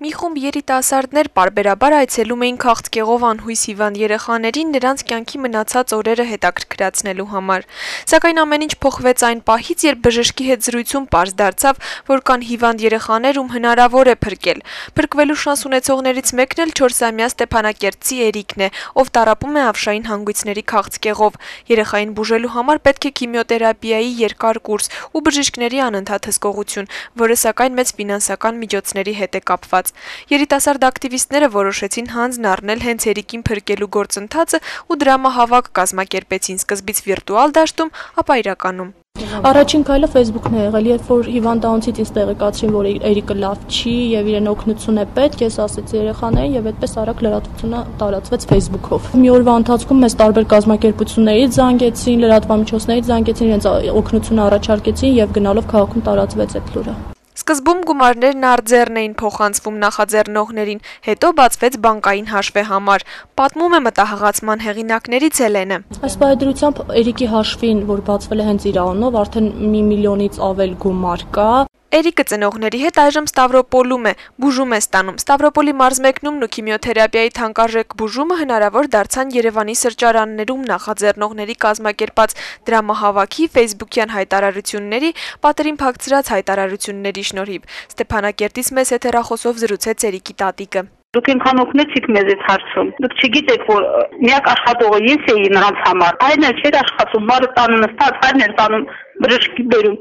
Մի խումբ երիտասարդներ պարբերաբար այցելում էին Քաղցկեղով անհույս հիվանդ երեխաներին նրանց կյանքի մնացած օրերը հետաքրքրացնելու համար։ Սակայն ամեն ինչ փոխվեց այն պահից, երբ բժշկի հետ զրույցում պարզ դարձավ, որ կան հիվանդ երեխաներ, ում հնարավոր է փրկել։ Փրկվելու շանս ունեցողներից մեկն էլ 4-ամյա ստեփանակերտցի Էրիկն է, ով տառապում է ավշային հանգույցների Քաղցկեղով։ Երեխային բուժելու համար պետք է քիմիոթերապիայի երկար կուրս ու բժիշկների անընդհատ հսկողություն, որը սակայն մեծ ֆինանսական միջոցների հետ է կապված։ Երիտասարդ ակտիվիստները որոշեցին հանձն առնել հենց Էրիկին փրկելու գործընթացը ու դրամահավաք կազմակերպեցին սկզբից վիրտուալ դաշտում, ապա իրականում։ Առաջին քայլը Facebook-ն է եղել, երբ որ հիվանդանոցից ինձ տեղեկացրին, որ Էրիկը լավ չի եւ իրեն օգնություն է պետք, ես ասեցի երեխաներին եւ այդպես արագ լրատվությունը տարածվեց Facebook-ով։ Մի օրվա ընթացքում մեզ տարբեր կազմակերպություններից զանգեցին, լրատվամիջոցներից զանգեցին, իրենց օգնություն առաջարկեցին եւ գնալով քաղաքում տարածվեց այդ լուրը։ Սկզբում գումարներն արձեռն էին փոխանցվում նախաձեռնողներին, հետո բացվեց բանկային հաշվեհամար, պատմում է մտահղացման հեղինակներից Էլենը։ Այս բարեդրությամբ Էրիկի հաշվին, որ բացվել է հենց իր անունով, արդեն 1 միլիոնից ավել գումար կա։ Էրիկը ծնողների հետ այժմ Ստավրոպոլում է, բուժում է ստանում։ Ստավրոպոլի մարզմեկնումն ու քիմիոթերապիայի թանկարժեք բուժումը հնարավոր դարձան Երևանի սրճարաններում նախաձեռնողների կազմակերպած դրամահավաքի ֆեյսբուքյան հայտարարությունների, պատերին փակցրած հայտարարությունների շնորհիվ։ Ստեփանակերտից մեծ հեռախոսով զրուցեց Էրիկի տատիկը։ Դուք ինքան օգնեցիք մեզ այդ հարցում։ Դուք չգիտեք, որ միակ աշխատողը ես էի նրանց համար։ Այն էլ չէր աշխատում, բարը տանում նստած, այն էլ տանում բժշկի բերում։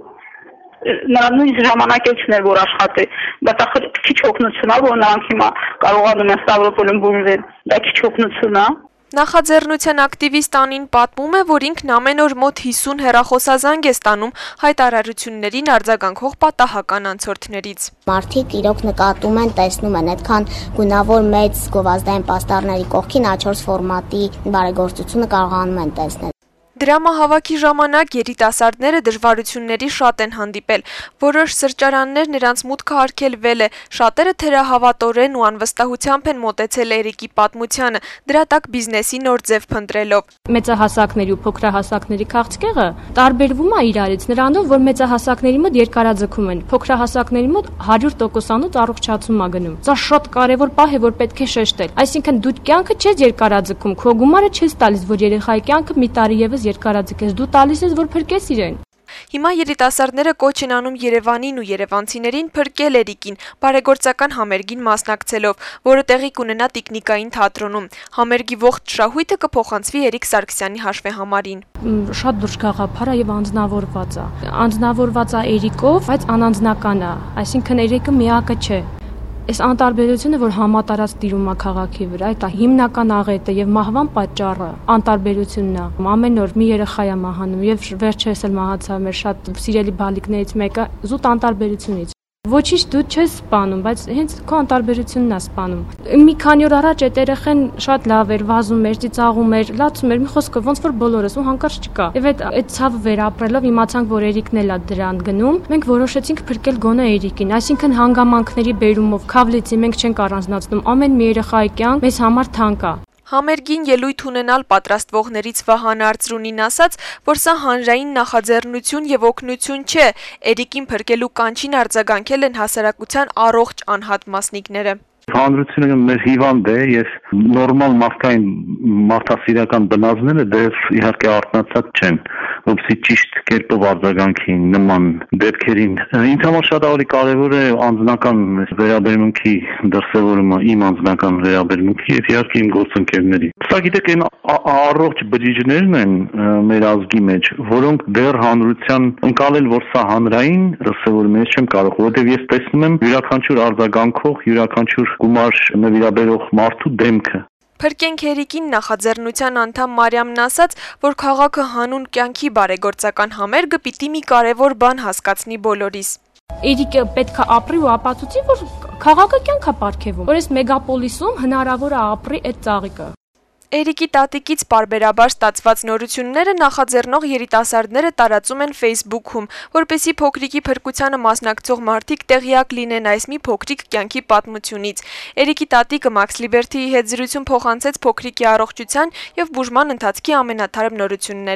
Նա նույն ժամանակեցն էր, որ աշխատի, բայց ախր քիչ օգնություն ա, որ նրանք հիմա կարողանում են Ստավրոպոլում բուժվել, դա քիչ օգնություն ա։ Նախաձեռնության ակտիվիստ Անին պատմում է, որ ինքն ամեն օր մոտ 50 հեռախոսազանգ է ստանում հայտարարություններին արձագանքող պատահական անցորդներից։ Մարդիկ իրոք նկատում են, տեսնում են այդքան գունավոր մեծ գովազդային պաստառների կողքին A4 ֆորմատի բարեգործությունը կարողանում են տեսնել։ Դրամահավաքի ժամանակ երիտասարդները դժվարությունների շատ են հանդիպել։ Որոշ սրճարաններ նրանց մուտքը արգելվել է, շատերը թերահավատորեն ու անվստահությամբ են մոտեցել Էրիկի պատմությանը, դրա տակ բիզնեսի նոր ձև փնտրելով։ Մեծահասակների ու փոքրահասակների Քաղցկեղը տարբերվում է իրարից նրանով, որ մեծահասակների մոտ երկարաձգում են, փոքրահասակների մոտ 100%-անոց առողջացում է գնում։ Սա շատ կարևոր պահ է, որ պետք է շեշտել։ Այսինքն դու կյանքը չես երկարաձգում, քո գումարը չես տալիս, որ երեխայի կյանքը մի տարի եւս երկարաձգես, դու տալիս ես, որ փրկես իրեն։ Հիմա երիտասարդները կոչ են անում Երևանին ու երևանցիներին փրկել Էրիկին, բարեգործական համերգին մասնակցելով, որը տեղի կունենա Տիկնիկային թատրոնում։ Համերգի ողջ շահույթը կփոխանցվի Էրիկ Սարգսյանի հաշվեհամարին։ Շատ դուրս գաղափար է եւ անձնավորված է։ Անձնավորված է Էրիկով, բայց անանձնական է, այսինքն Էրիկը միակը չէ։ Այս անտարբերությունը, որ համատարած տիրում է քաղաքի վրա, դա հիմնական աղետը եւ մահվան պատճառը անտարբերությունն է։ Ամեն օր մի երեխա է մահանում եւ վերջերս էլ մահացավ մեր շատ սիրելի բալիկներից մեկը զուտ անտարբերությունից։ Ոչինչ դու չես սպանում, բայց հենց քո անտարբերությունն է սպանում։ Մի քանի օր առաջ այդ երեխան շատ լավ էր, վազում էր, ծիծաղում էր, լացում էր, մի խոսքով ոնց որ բոլորս ու հանկարծ չկա։ Եվ այդ ցավը վերապրելով իմացանք, որ Էրիկն էլ է դրան գնում, մենք որոշեցինք փրկել գոնե Էրիկին, այսինքն հանգամանքների բերումով, քավլիցի մենք չենք առանձնացնում, ամեն մի երեխայի կյանք մեզ համար թանկ է։ Համերգին ելույթ ունենալ պատրաստվողներից Վահան Արծրունին ասաց, որ սա հանրային նախաձեռնություն եւ օգնություն չէ, Էրիկին փրկելու կանչին արձագանքել են հասարակության առողջ անհատ մասնիկները։ Հանրությունը մեր հիվանդ է եւ նորմալ մարդկային մարդասիրական բնազդները դեռ իհարկե արտնացած չեն, որովհետեւ ճիշտ կերպով արձագանքի նման դեպքերին։ Ինձ համար շատ ավելի կարեւոր է անձնական վերաբերմունքի դրսևորումը, իմ անձնական վերաբերմունքի եւ իհարկե իմ գործընկերների։ Սա գիտեք, այն առողջ բջիջներն են մեր ազգի մեջ, որոնք դեռ հանրության ընկալել, որ սա հանրային դրսևորում է, չեմ կարող, որովհետեւ ես տեսնում եմ յուրաքանչյուր արձագանքող, յուրաքանչյուր գումար նվիրաբերող մարդու դեմքը։ Փրկենք Էրիկին նախաձեռնության անդամ Մարիամն ասաց, որ քաղաքը հանուն կյանքի բարեգործական համերգը պիտի մի կարևոր բան հասկացնի բոլորիս։ Էրիկը պետք է ապրի ու ապացուցի, որ քաղաքը կյանք է պարգևում, որ այս մեգապոլիսում հնարավոր է ապրի այդ ծաղիկը։ Էրիկի տատիկից պարբերաբար ստացված նորությունները նախաձեռնող երիտասարդները տարածում են Facebook-ում, որպեսզի փոքրիկի փրկությանը մասնակցող մարդիկ տեղյակ լինեն այս մի փոքրիկ կյանքի պատմությունից։ Էրիկի տատիկը Max Liberty-ի հետ զրույցում փոխանցեց փոքրիկի առողջության եւ բուժման ընթացքի ամենաթարմ նորությունները։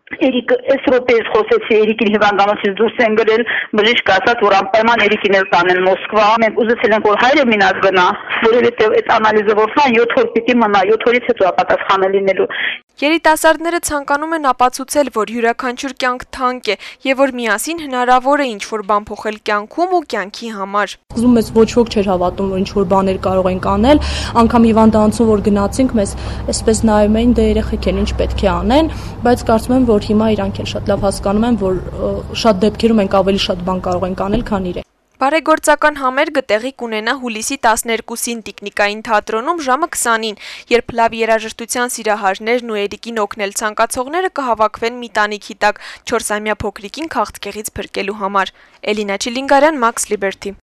Էրիկը այս րոպեից խոսեցի Էրիկին հիվանդանոցից դուրս են գրել, բժիշկը ասաց, որ անպայման Էրիկին էլ տանեն Մոսկվա։ Մենք ուզեցել ենք, որ հայրը մինած գնա, որովհետև այդ անալիզը որ կան 7 օր պիտի մնա, 7 օրից հետո ապատասխանը լինելու։ Երիտասարդները ցանկանում են ապացուցել, որ յուրաքանչյուր կյանք թանկ է եւ որ միասին հնարավոր է ինչ-որ բան փոխել կյանքում ու կյանքի համար։ Սկզբում մեզ ոչ ոք չէր հավատում, որ ինչ-որ բաներ կարող ենք անել, անգամ հիվանդանոցում որ գնացինք, մեզ այսպես նայում էին, դե երեխեք են ինչ պետք է անեն, բայց կարծում եմ, որ հիմա իրանք էլ շատ լավ հասկանում են, որ շատ դեպքերում ենք ավելի շատ բան կարող ենք անել, քան իրենք։ Բարեգործական համերգը տեղի կունենա հուլիսի 12-ին Տիկնիկային թատրոնում ժամը 20-ին, երբ լավ երաժշտության սիրահարներն ու Էրիկին օգնել ցանկացողները կհավաքվեն մի տանիքի տակ 4-ամյա փոքրիկին քաղցկեղից փրկելու համար։ Էլինա Չիլինգարյան, Max Liberty։